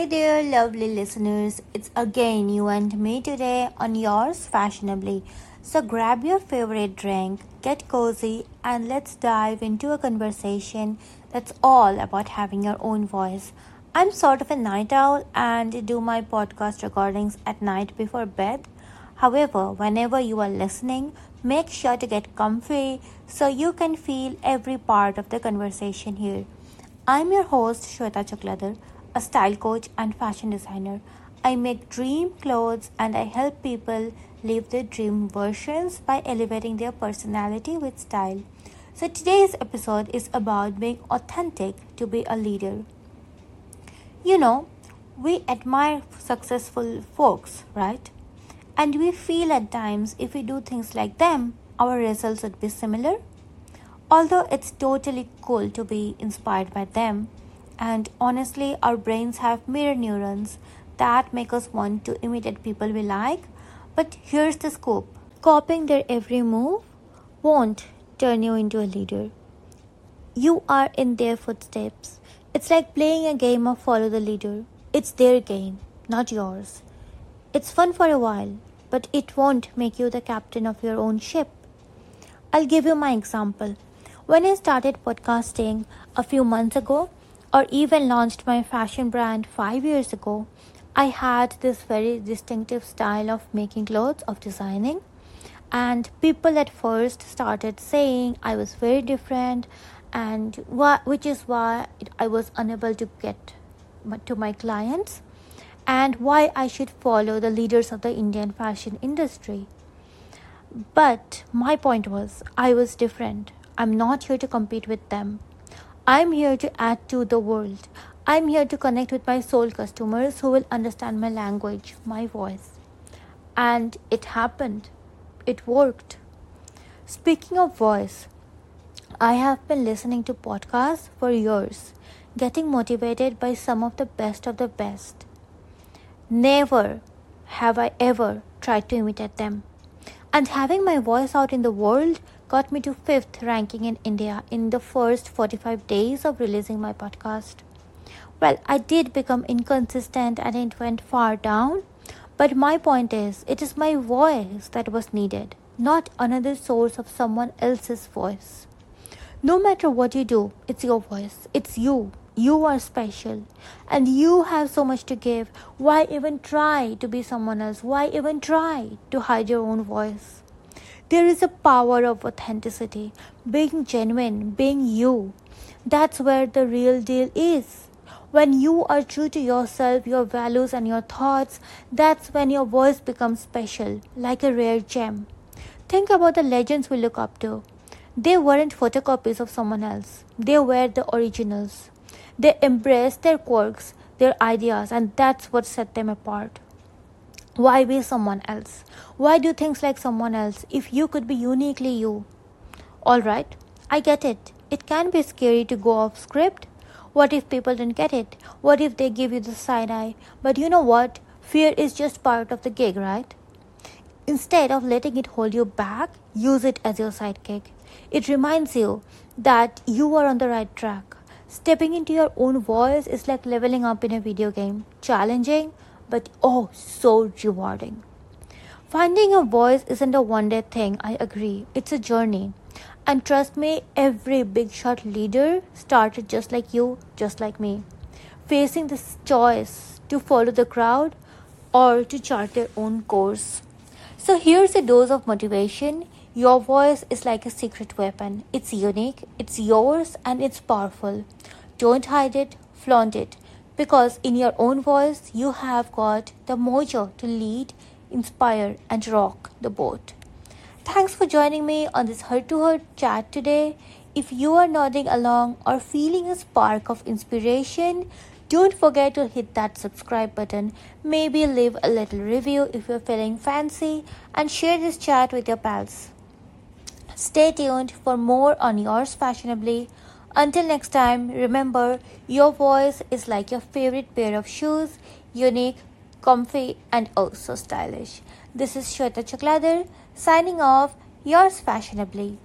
Hi there, lovely listeners. It's again you and me today on Yours Fashionably. So grab your favorite drink, get cozy, and let's dive into a conversation that's all about having your own voice. I'm sort of a night owl and do my podcast recordings at night before bed. However, whenever you are listening, make sure to get comfy so you can feel every part of the conversation here. I'm your host, Shweta Chokladar, a style coach and fashion designer. I make dream clothes and I help people live their dream versions by elevating their personality with style. So today's episode is about being authentic to be a leader. You know, we admire successful folks, right? And we feel at times if we do things like them, our results would be similar. Although it's totally cool to be inspired by them, and honestly, our brains have mirror neurons that make us want to imitate people we like. But here's the scoop: copying their every move won't turn you into a leader. You are in their footsteps. It's like playing a game of follow the leader. It's their game, not yours. It's fun for a while, but it won't make you the captain of your own ship. I'll give you my example. When I started podcasting a few months ago, or even launched my fashion brand 5 years ago, I had this very distinctive style of making clothes, of designing. And people at first started saying I was very different, and which is why I was unable to get to my clients, and why I should follow the leaders of the Indian fashion industry. But my point was, I was different. I'm not here to compete with them. I'm here to add to the world. I'm here to connect with my soul customers who will understand my language, my voice. And it happened. It worked. Speaking of voice, I have been listening to podcasts for years, getting motivated by some of the best. Never have I ever tried to imitate them. And having my voice out in the world got me to 5th ranking in India in the first 45 days of releasing my podcast. Well, I did become inconsistent and it went far down. But my point is, it is my voice that was needed, not another source of someone else's voice. No matter what you do, it's your voice. It's you. You are special. And you have so much to give. Why even try to be someone else? Why even try to hide your own voice? There is a power of authenticity. Being genuine, being you. That's where the real deal is. When you are true to yourself, your values and your thoughts, that's when your voice becomes special, like a rare gem. Think about the legends we look up to. They weren't photocopies of someone else. They were the originals. They embraced their quirks, their ideas, and that's what set them apart. Why be someone else? Why do things like someone else if you could be uniquely you? Alright, I get it. It can be scary to go off script. What if people don't get it? What if they give you the side eye? But you know what? Fear is just part of the gig, right? Instead of letting it hold you back, use it as your sidekick. It reminds you that you are on the right track. Stepping into your own voice is like leveling up in a video game. Challenging, but oh, so rewarding. Finding a voice isn't a one-day thing, I agree. It's a journey. And trust me, every big shot leader started just like you, just like me. Facing this choice to follow the crowd or to chart their own course. So here's a dose of motivation. Your voice is like a secret weapon. It's unique, it's yours, and it's powerful. Don't hide it, flaunt it. Because in your own voice, you have got the mojo to lead, inspire, and rock the boat. Thanks for joining me on this heart-to-heart chat today. If you are nodding along or feeling a spark of inspiration, don't forget to hit that subscribe button. Maybe leave a little review if you're feeling fancy, and share this chat with your pals. Stay tuned for more on Yours Fashionably. Until next time, remember, your voice is like your favorite pair of shoes, unique, comfy, and oh so stylish. This is Shweta Chokladar signing off. Yours Fashionably.